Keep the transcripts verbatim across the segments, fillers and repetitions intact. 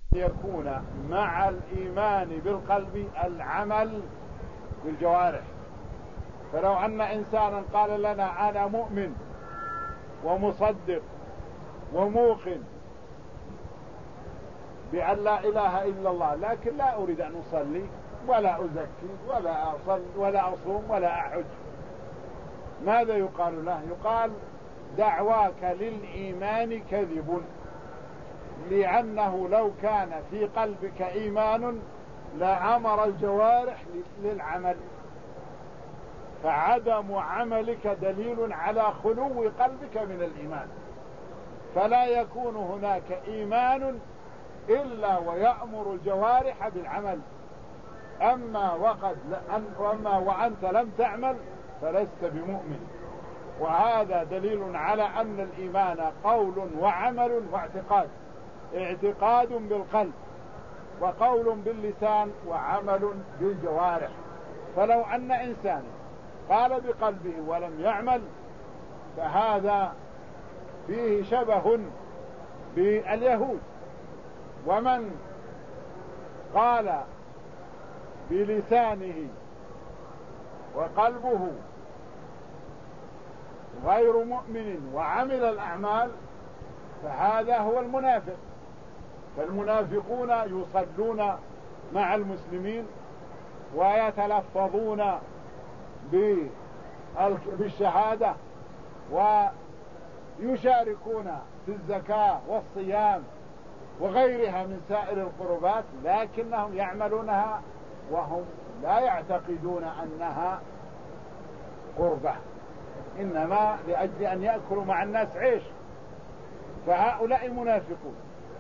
يكون مع الإيمان بالقلب العمل بالجوارح. فلو أن إنسانا قال لنا أنا مؤمن ومصدق وموقن بأن لا إله إلا الله، لكن لا أريد أن أصلي ولا أزكي ولا أصل ولا أصوم ولا أحج، ماذا يقال له؟ يقال دعواك للإيمان كذب، لأنه لو كان في قلبك إيمان لأمر الجوارح للعمل، فعدم عملك دليل على خلو قلبك من الإيمان، فلا يكون هناك إيمان إلا ويأمر الجوارح بالعمل. أما وقد أما وأنت لم تعمل فلست بمؤمن. وهذا دليل على أن الإيمان قول وعمل واعتقاد، اعتقاد بالقلب وقول باللسان وعمل بالجوارح. فلو أن إنسان قال بقلبه ولم يعمل فهذا فيه شبه باليهود. ومن قال بلسانه وقلبه غير مؤمن وعمل الأعمال فهذا هو المنافق. فالمنافقون يصلون مع المسلمين ويتلفظون بالشهادة ويشاركون في الزكاة والصيام وغيرها من سائر القربات، لكنهم يعملونها وهم لا يعتقدون أنها قربة، إنما لأجل أن يأكلوا مع الناس عيش. فهؤلاء منافقون.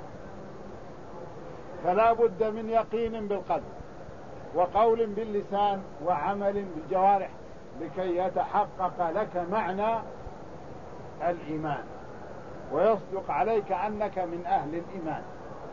فلا بد من يقين بالقلب وقول باللسان وعمل بالجوارح لكي يتحقق لك معنى الإيمان ويصدق عليك أنك من أهل الإيمان.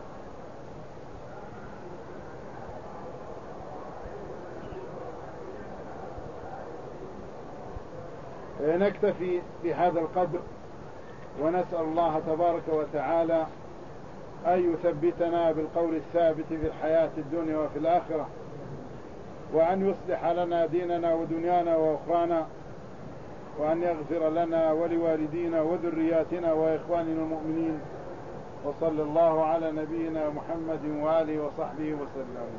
نكتفي بهذا القدر، ونسأل الله تبارك وتعالى أن يثبتنا بالقول الثابت في الحياة الدنيا وفي الآخرة، وأن يصلح لنا ديننا ودنيانا وأخرانا، وأن يغفر لنا ولوالدينا وذرياتنا وإخواننا المؤمنين. وصلى الله على نبينا محمد وآله وصحبه وسلم.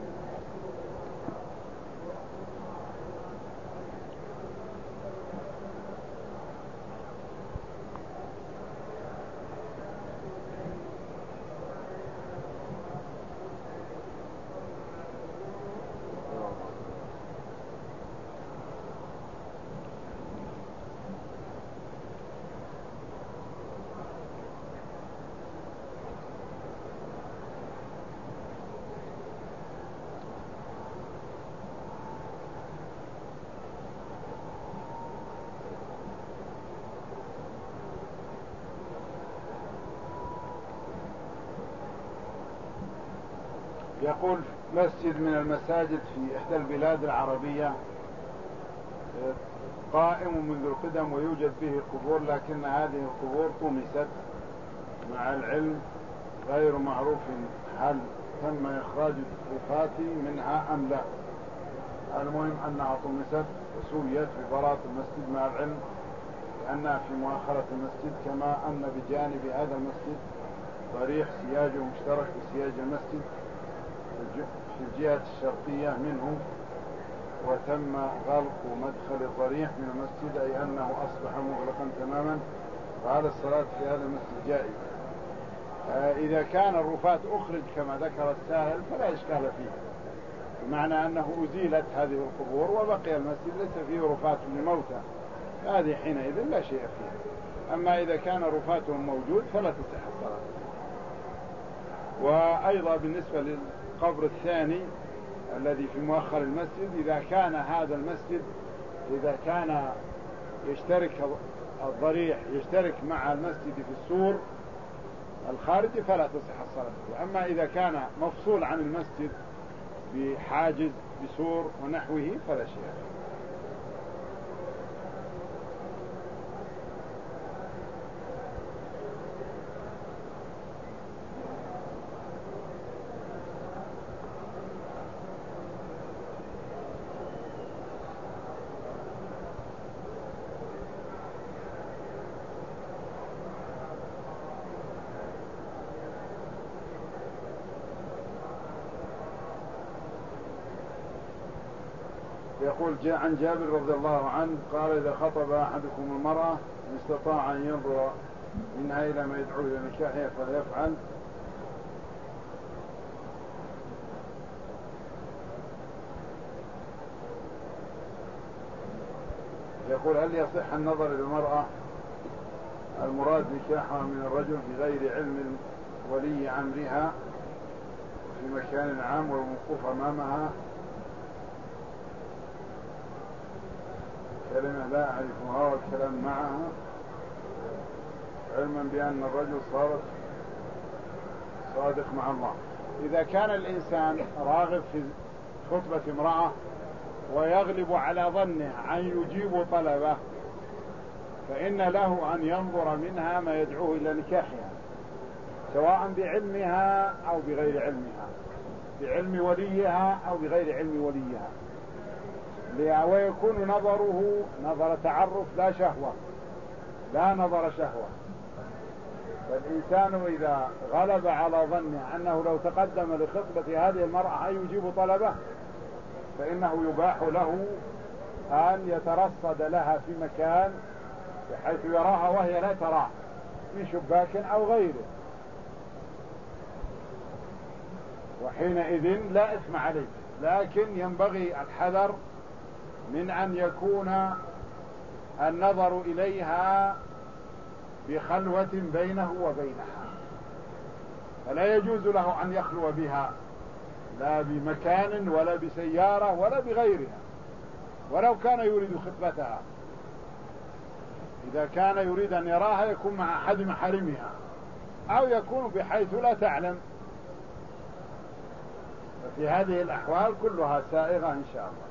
يقول مسجد من المساجد في إحدى البلاد العربية قائم منذ القدم ويوجد فيه قبور، لكن هذه القبور طمست مع العلم غير معروف هل تم إخراج الوفاة منها أم لا. المهم أنها طمست وسويت في براط المسجد مع العلم لأنها في مؤخرة المسجد، كما أن بجانب هذا المسجد ضريح سياجه مشترك بسياج المسجد في الجهة الشرقية منه، وتم غلق مدخل الضريح من المسجد، أي أنه أصبح مغلقا تماما، وهذا الصلاة في هذا المسجد جائز. إذا كان الرفات أخرج كما ذكر السائل فلا إشكال فيه، بمعنى أنه أزيلت هذه القبور وبقي المسجد ليس فيه رفات للموتى، هذه حينئذ لا شيء فيه. أما إذا كان رفاتهم موجود فلا تصح الصلاة. وأيضا بالنسبة للقبر الثاني الذي في مؤخر المسجد، إذا كان هذا المسجد إذا كان يشترك الضريح يشترك مع المسجد في السور الخارجي فلا تصح الصلاة فيه. أما إذا كان مفصول عن المسجد بحاجز بسور ونحوه فلا شيء. يقول جاء عن جابر رضي الله عنه قال إذا خطب أحدكم المرأة إن استطاع أن ينظر منها إلى ما يدعو إلى نكاحها فليفعل. يقول هل يصح النظر إلى المرأة المراد نكاحها من الرجل بغير علم ولي أمرها في مكان عام والوقوف أمامها كلمة لا أعرفها والكلام معها علما بأن الرجل صارت صادق مع الله؟ إذا كان الإنسان راغب في خطبة امرأة ويغلب على ظنه أن يجيب طلبه فإن له أن ينظر منها ما يدعوه إلى نكاحها سواء بعلمها أو بغير علمها، بعلم وليها أو بغير علم وليها، ويكون نظره نظر تعرف لا شهوة، لا نظر شهوة. فالإنسان إذا غلب على ظنه أنه لو تقدم لخطبة هذه المرأة أن يجيب طلبه فإنه يباح له أن يترصد لها في مكان بحيث يراها وهي لا تراه في شباك أو غيره، وحينئذ لا إثم عليه، لكن ينبغي الحذر من أن يكون النظر إليها بخلوة بينه وبينها، فلا يجوز له أن يخلو بها لا بمكان ولا بسيارة ولا بغيرها ولو كان يريد خطبتها. إذا كان يريد أن يراها يكون مع أحد محارمها أو يكون بحيث لا تعلم، ففي هذه الأحوال كلها سائغة إن شاء الله.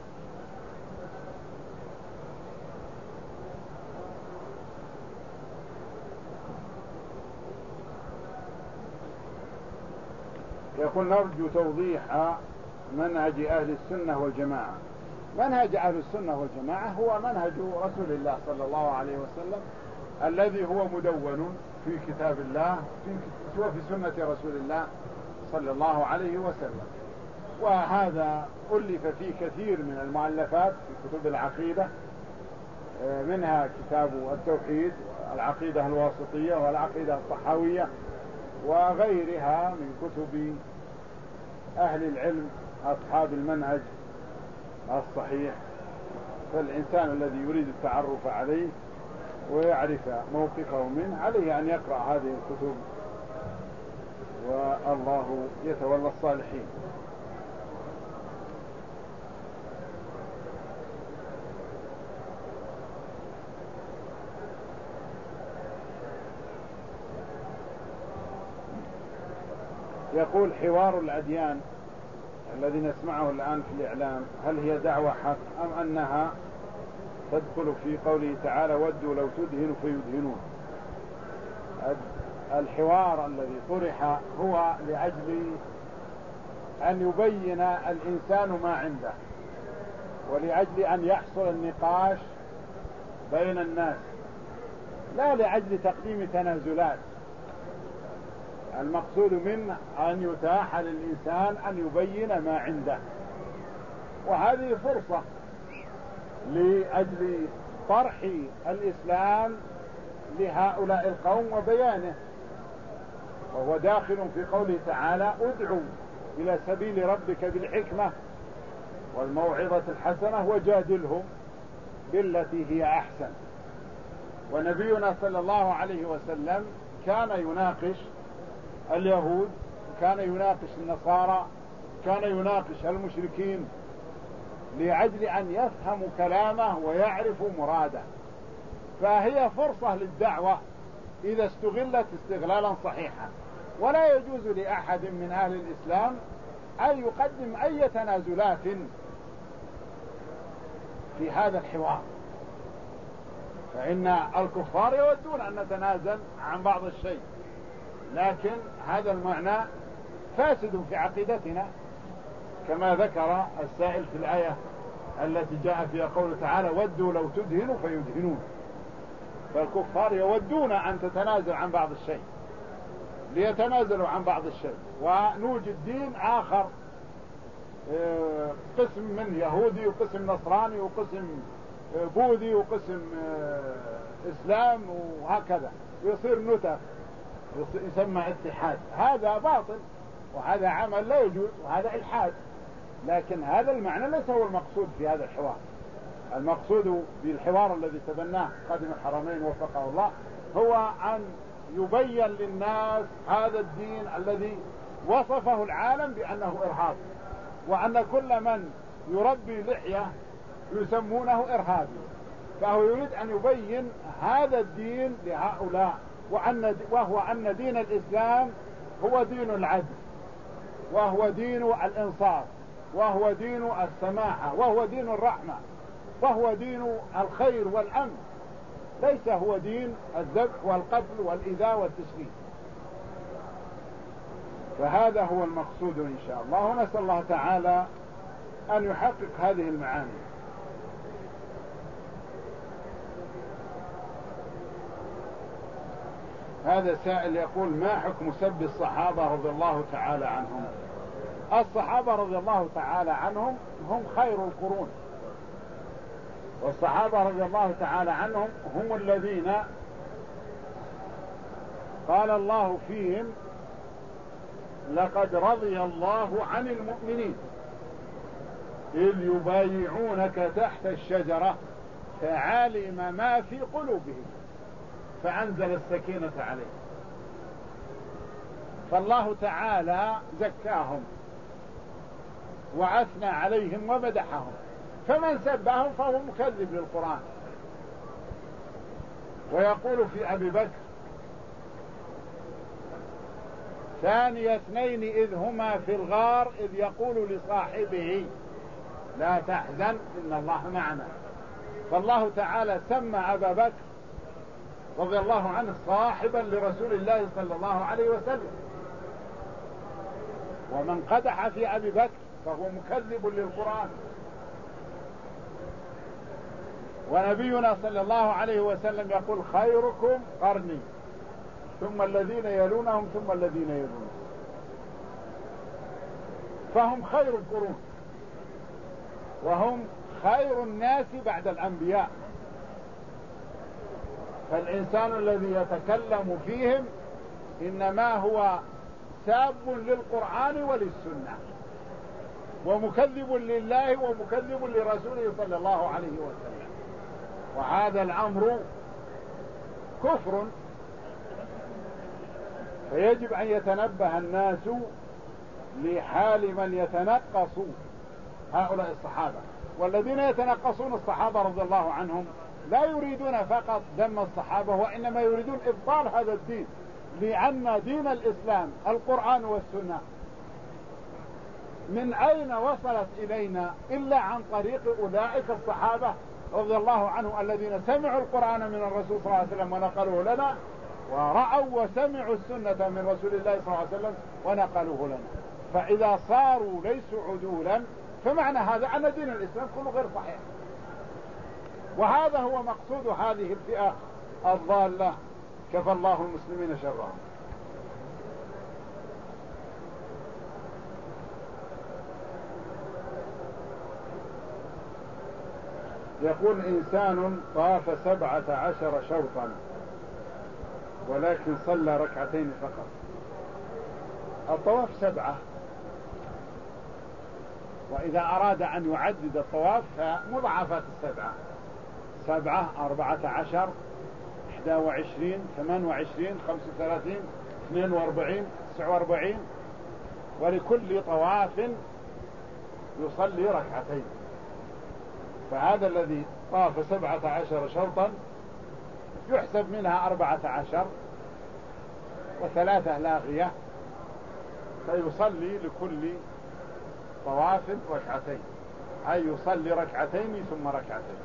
يقول نرجو توضيح منهج أهل السنة والجماعة. منهج أهل السنة والجماعة هو منهج رسول الله صلى الله عليه وسلم الذي هو مدون في كتاب الله وفي سنة رسول الله صلى الله عليه وسلم، وهذا ألف فيه كثير من المؤلفات في كتب العقيدة، منها كتاب التوحيد والعقيدة الواسطية والعقيدة الطحاوية وغيرها من كتب أهل العلم أصحاب المنهج الصحيح. فالإنسان الذي يريد التعرف عليه ويعرف موقفه منه عليه أن يقرأ هذه الكتب، والله يتولى الصالحين. يقول حوار الأديان الذي نسمعه الآن في الإعلام هل هي دعوة حق أم أنها تدخل في قوله تعالى ودوا لو تدهن فيدهنون؟ الحوار الذي طرح هو لأجل أن يبين الإنسان ما عنده ولأجل أن يحصل النقاش بين الناس، لا لأجل تقديم تنازلات. المقصود منه أن يتاح للإنسان أن يبين ما عنده، وهذه فرصة لأجل طرح الإسلام لهؤلاء القوم وبيانه، وهو داخل في قوله تعالى ادعوا إلى سبيل ربك بالحكمة والموعظة الحسنة وجادلهم بالتي هي أحسن. ونبينا صلى الله عليه وسلم كان يناقش اليهود، كان يناقش النصارى، كان يناقش المشركين لأجل أن يفهموا كلامه ويعرفوا مراده. فهي فرصة للدعوة إذا استغلت استغلالا صحيحا، ولا يجوز لأحد من أهل الإسلام أن يقدم أي تنازلات في هذا الحوار، فإن الكفار يودون أن نتنازل عن بعض الشيء، لكن هذا المعنى فاسد في عقيدتنا كما ذكر السائل في الآية التي جاء فيها قوله تعالى ودوا لو تدهنوا فيدهنون. فالكفار يودون أن تتنازل عن بعض الشيء ليتنازلوا عن بعض الشيء، ونوجد دين آخر قسم من يهودي وقسم نصراني وقسم بوذي وقسم إسلام وهكذا، ويصير نتف يسمى اتحاد. هذا باطل وهذا عمل لا يجوز وهذا إلحاد. لكن هذا المعنى ليس هو المقصود في هذا الحوار. المقصود بالحوار الذي تبناه خادم الحرمين وفقه الله هو أن يبين للناس هذا الدين الذي وصفه العالم بأنه إرهاب، وأن كل من يربي لحية يسمونه إرهابي. فهو يريد أن يبين هذا الدين لهؤلاء، وأن وهو أن دين الإسلام هو دين العدل، وهو دين الإنصاف، وهو دين السماحة، وهو دين الرحمة، وهو دين الخير والأمن، ليس هو دين الذبح والقتل والإيذاء والتشريد. فهذا هو المقصود إن شاء الله، ونسأل الله تعالى أن يحقق هذه المعاني. هذا سائل يقول: ما حكم سب الصحابة رضي الله تعالى عنهم؟ الصحابة رضي الله تعالى عنهم هم خير القرون، والصحابة رضي الله تعالى عنهم هم الذين قال الله فيهم: لقد رضي الله عن المؤمنين إذ يبايعونك تحت الشجرة فعلم ما في قلوبهم فأنزل السكينة عليهم. فالله تعالى زكاهم وأثنى عليهم ومدحهم، فمن سبهم فهو مكذب للقرآن. ويقول في أبي بكر: ثاني اثنين إذ هما في الغار إذ يقول لصاحبه لا تحزن إن الله معنا. فالله تعالى سمى أبا بكر رضي الله عنه صاحبا لرسول الله صلى الله عليه وسلم، ومن قدح في أبي بكر فهو مكذب للقرآن. ونبينا صلى الله عليه وسلم يقول: خيركم قرني ثم الذين يلونهم ثم الذين يلونهم. فهم خير القرون، وهم خير الناس بعد الأنبياء. فالإنسان الذي يتكلم فيهم إنما هو ساب للقرآن وللسنة، ومكذب لله ومكذب لرسوله صلى الله عليه وسلم. وهذا الأمر كفر، فيجب أن يتنبه الناس لحال من يتنقص هؤلاء الصحابة. والذين يتنقصون الصحابة رضي الله عنهم لا يريدون فقط ذم الصحابة، وإنما يريدون إبطال هذا الدين، لأن دين الإسلام القرآن والسنة من أين وصلت إلينا إلا عن طريق أولئك الصحابة رضي الله عنهم الذين سمعوا القرآن من الرسول صلى الله عليه وسلم ونقلوه لنا، ورأوا وسمعوا السنة من رسول الله صلى الله عليه وسلم ونقلوه لنا. فإذا صاروا ليسوا عدولا فمعنى هذا أن دين الإسلام كله غير صحيح. وهذا هو مقصود هذه الفئة الضالة، كفى الله المسلمين شرهم. يقول: إنسان طاف سبعة عشر شوطا ولكن صلى ركعتين فقط. الطواف سبعة، وإذا أراد أن يعدد الطواف فمضاعفات السبعة: سبعة، أربعة عشر، إحدى وعشرين، ثمان وعشرين، خمس وثلاثين، اثنين واربعين، تسع واربعين. ولكل طواف يصلي ركعتين. فهذا الذي طاف سبعة عشر شوطا يحسب منها أربعة عشر وثلاثة لاغية، فيصلي لكل طواف ركعتين، أي يصلي ركعتين ثم ركعتين.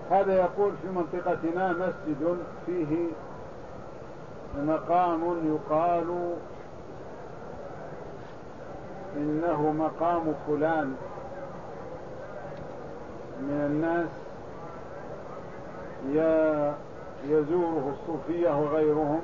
هذا يقول في منطقتنا مسجد فيه مقام يقال إنه مقام فلان من الناس يزوره الصوفية وغيرهم،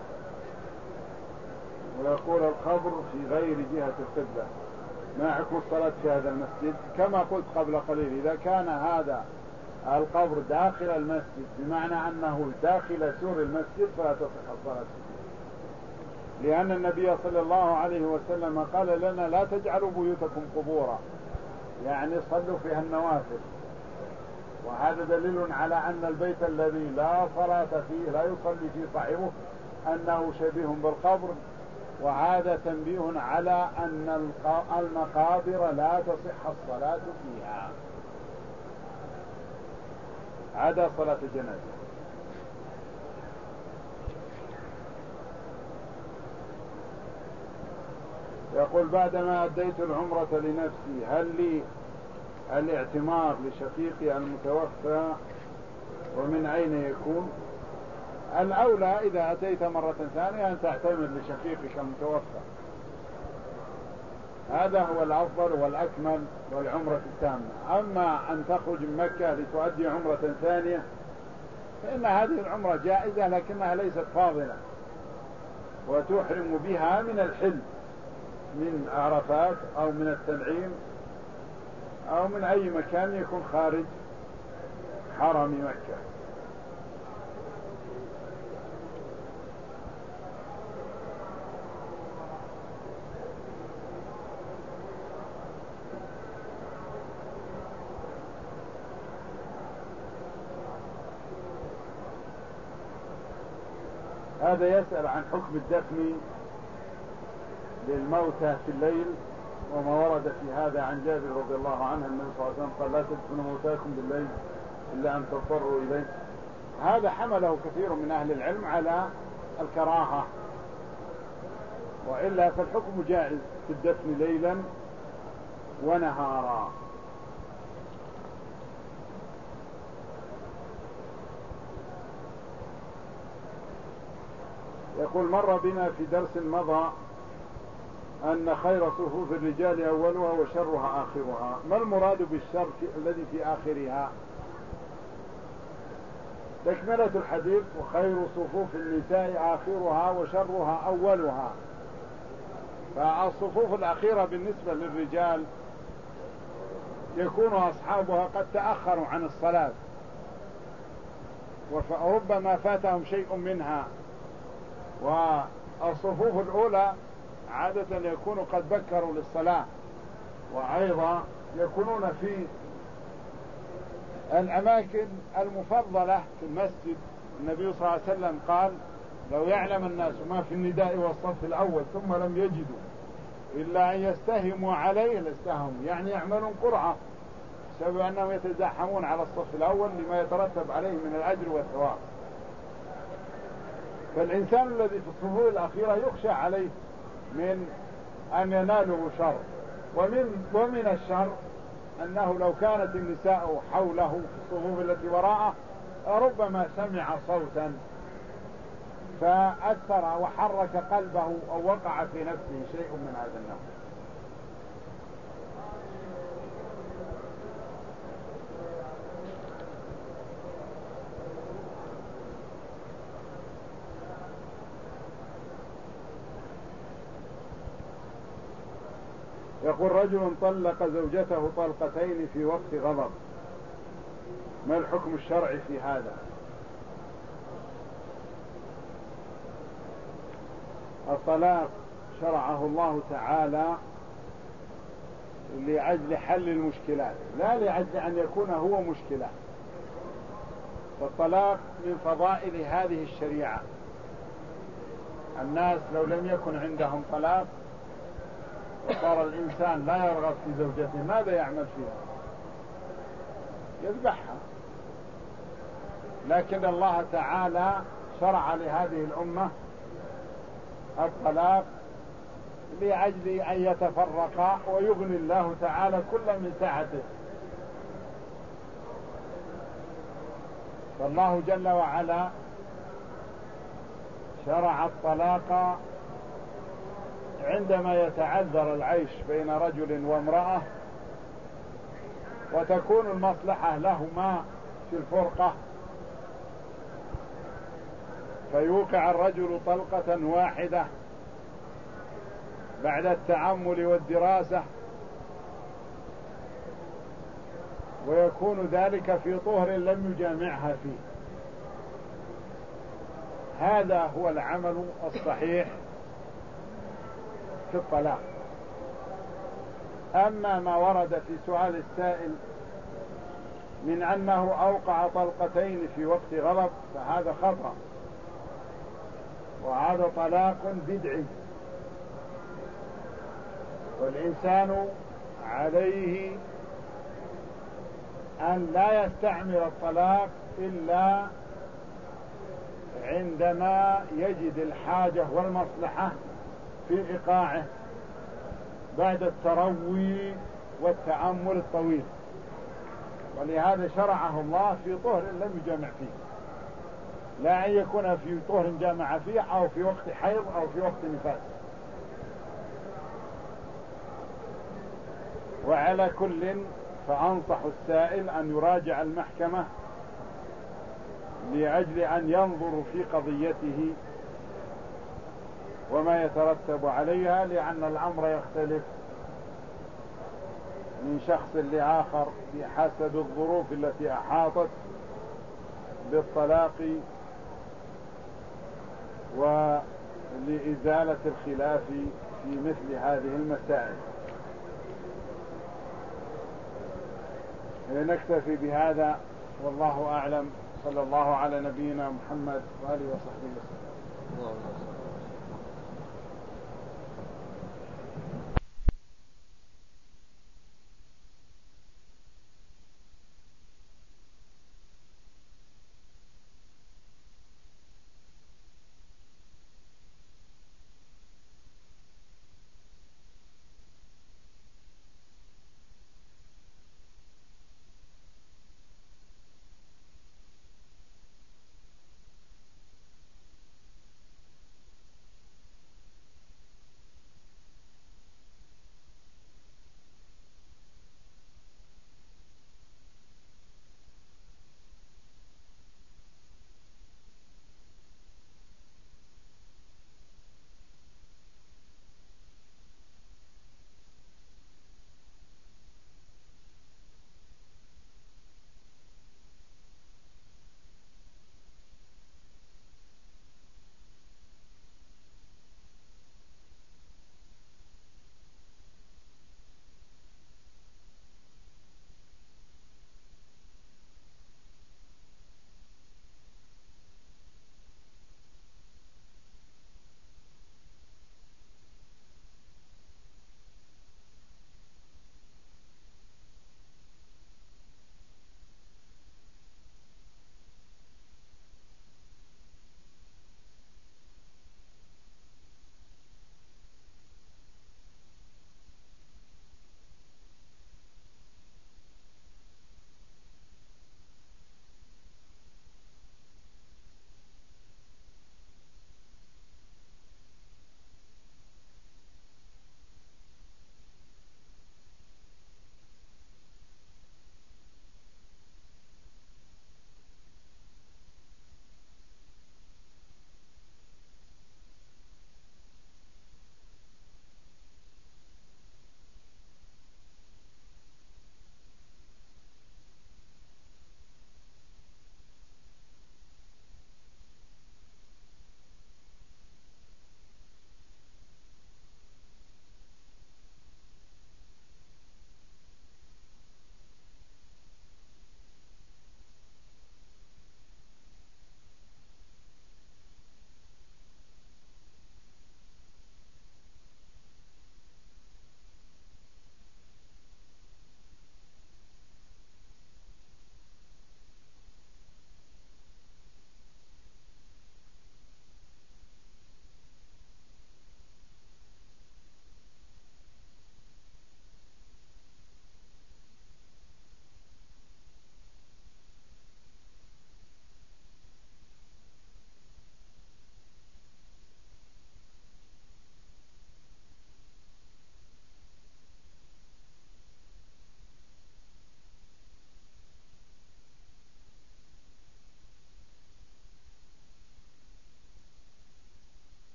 ويقول القبر في غير جهة القبلة. ما حكم الصلاة في هذا المسجد؟ كما قلت قبل قليل، إذا كان هذا القبر داخل المسجد بمعنى أنه داخل سور المسجد فلا تصح الصلاة فيه، لأن النبي صلى الله عليه وسلم قال لنا لا تجعلوا بيوتكم قبورا، يعني صلوا فيها النوافل. وهذا دليل على أن البيت الذي لا صلاة فيه لا يصلي فيه صاحبه أنه شبيه بالقبر. وهذا تنبيه على أن المقابر لا تصح الصلاة فيها عدا صلاة الجنازة. يقول بعدما أديت العمرة لنفسي هل لي الاعتمار لشقيقي المتوفى ومن أين يكون؟ الأولى إذا أتيت مرة ثانية أن تعتمر لشقيقك المتوفى، هذا هو الأفضل والأكمل والعمرة التامة. أما أن تخرج من مكة لتؤدي عمرة ثانية فإن هذه العمرة جائزة لكنها ليست فاضلة، وتحرم بها من الحل من عرفات أو من التنعيم أو من أي مكان يكون خارج حرم مكة. هذا يسأل عن حكم الدفن للموتى في الليل وما ورد في هذا عن جابر رضي الله عنه النبي صلى الله عليه وسلم قال لا تدفنوا موتاكم بالليل إلا أن تضطروا إليه. هذا حمله كثير من أهل العلم على الكراهة، وإلا فالحكم جائز في الدفن ليلا ونهارا. يقول مر بنا في درس مضى أن خير صفوف الرجال أولها وشرها آخرها. ما المراد بالشر الذي في آخرها؟ تكملة الحديث وخير صفوف النساء آخرها وشرها أولها. فالصفوف الأخيرة بالنسبة للرجال يكون أصحابها قد تأخروا عن الصلاة وربما فاتهم شيء منها، والصفوف الأولى عادة يكونوا قد بكروا للصلاة، وأيضا يكونون في الأماكن المفضلة في المسجد. النبي صلى الله عليه وسلم قال لو يعلم الناس ما في النداء والصف الأول ثم لم يجدوا إلا أن يستهموا عليه لاستهموا، يعني يعملون قرعة بسبب أنهم يتزاحمون على الصف الأول لما يترتب عليه من الأجر والثواب. فالإنسان الذي في الصفوف الأخيرة يخشى عليه من أن يناله شر. ومن, ومن الشر أنه لو كانت النساء حوله في الصفوف التي وراءه ربما سمع صوتا فأثر وحرك قلبه أو وقع في نفسه شيء من هذا النوع. يقول رجل طلق زوجته طلقتين في وقت غضب، ما الحكم الشرعي في هذا؟ الطلاق شرعه الله تعالى لأجل حل المشكلات لا لأجل أن يكون هو مشكلة. فالطلاق من فضائل هذه الشريعة. الناس لو لم يكن عندهم طلاق وصار الإنسان لا يرغب في زوجته ماذا يعمل فيها؟ يذبحها. لكن الله تعالى شرع لهذه الأمة الطلاق لأجل أن يتفرقا ويغني الله تعالى كل من سعته. فالله جل وعلا شرع الطلاق عندما يتعذر العيش بين رجل وامرأة وتكون المصلحة لهما في الفرقة، فيوقع الرجل طلقة واحدة بعد التأمل والدراسة، ويكون ذلك في طهر لم يجامعها فيه. هذا هو العمل الصحيح في الطلاق. أما ما ورد في سؤال السائل من أنه أوقع طلقتين في وقت غضب فهذا خطأ، وهذا طلاق بدعي، والإنسان عليه أن لا يستعمل الطلاق إلا عندما يجد الحاجة والمصلحة في إيقاعه بعد التروي والتأمل الطويل، ولهذا شرعه الله في طهر لم يجامع فيه، لا أن يكون في طهر جامع فيه أو في وقت حيض أو في وقت نفاس. وعلى كل فأنصح السائل أن يراجع المحكمة لأجل أن ينظر في قضيته وما يترتب عليها، لأن الأمر يختلف من شخص لآخر بحسب الظروف التي أحاطت بالطلاق ولإزالة الخلاف في مثل هذه المسائل. نكتفي بهذا والله أعلم. صلى الله على نبينا محمد وآله وصحبه وسلم.